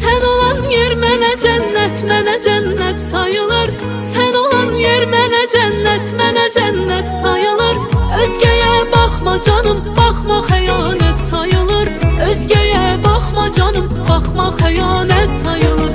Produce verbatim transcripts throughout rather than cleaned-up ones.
Sen olan yer mənə cənnət, mənə cənnət sayılır. Sen olan yer mənə cənnət, mənə cənnət sayılır. Özgəyə baxma canım, baxma xəyanət sayılır. Özgəyə baxma canım, baxma xəyanət sayılır.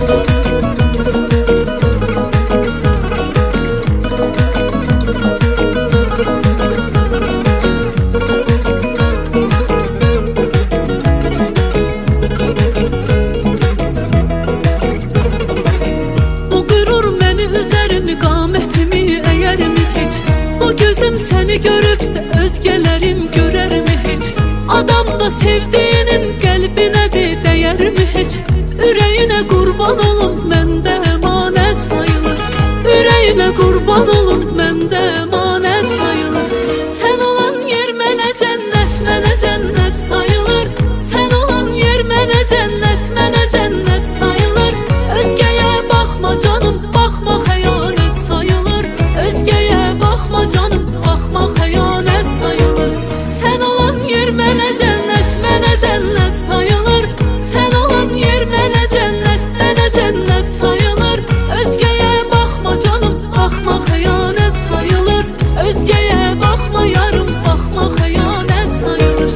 Qamətimi əyərmi heç? Bu gözüm səni görübsə özgələrim görərmi heç? Adam da sevdiğinin qəlbinədir dəyərmi heç? Ürəyinə qurban olum məndə əmanət sayılır. Ürəyinə qurban olum məndə əmanət sayılır. Sən olan yer mənə cənnət, mənə cənnət sayılır. Sən olan yer mənə cənnət, mənə cənnət sayılır. Özgəyə baxma canım, baxma xəyanət sayılır. Özgəyə baxma canım, baxma xəyanət sayılır. Sən olan yer mənə cənnət, mənə cənnət sayılır. Sən olan yer mənə cənnət, mənə cənnət sayılır. Özgəyə baxma canım, baxma xəyanət sayılır. Özgəyə baxma yarım, baxma xəyanət sayılır.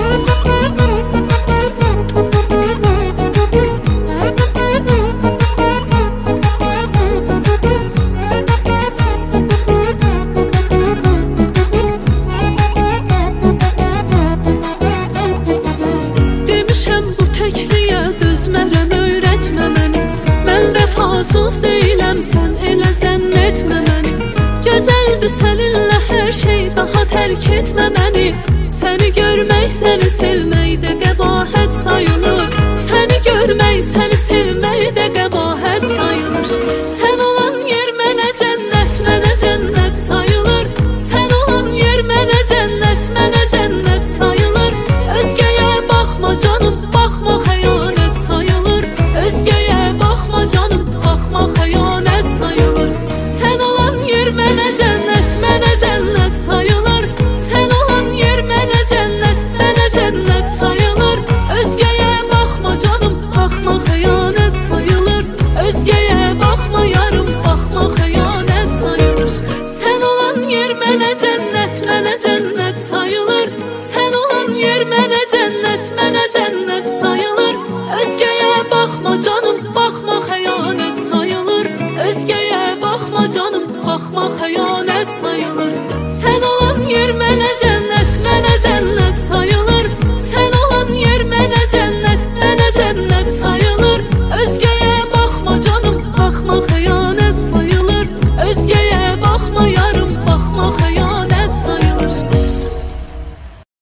Dözmərəm, öyrətmə məni. Mən vəfasız deyiləm, sən elə zənn etmə məni. Gözəldir səninlə hər şey, daha tərk etmə məni. Səni görmək, səni sevmək də qəbahət sayılır. Səni görmək, səni sevmək də qəbahət sayılır. Sən olan yer mənə cənnət, mənə cənnət sayılır. Sən olan yer mənə cənnət, mənə cənnət sayılır. Özgəyə baxma canım, baxma xəyanət sayılır. Özgəyə baxma canım, baxma xəyanət sayılır. Sən olan yer mənə cənnət, mənə cənnət sayılır. Sən olan yer mənə cənnət, mənə cənnət sayılır. Özgəyə baxma canım, baxma xəyanət sayılır. Özgəyə baxma yarım, baxma xəyanət sayılır. Sən olan yer mənə cənnət, mənə cənnət sayılır. Sən olan yer mənə cənnət, mənə cənnət sayılır. Özgəyə baxma canım, baxma xəyanət sayılır. Özgəyə baxma canım, baxma xəyanət sayılır.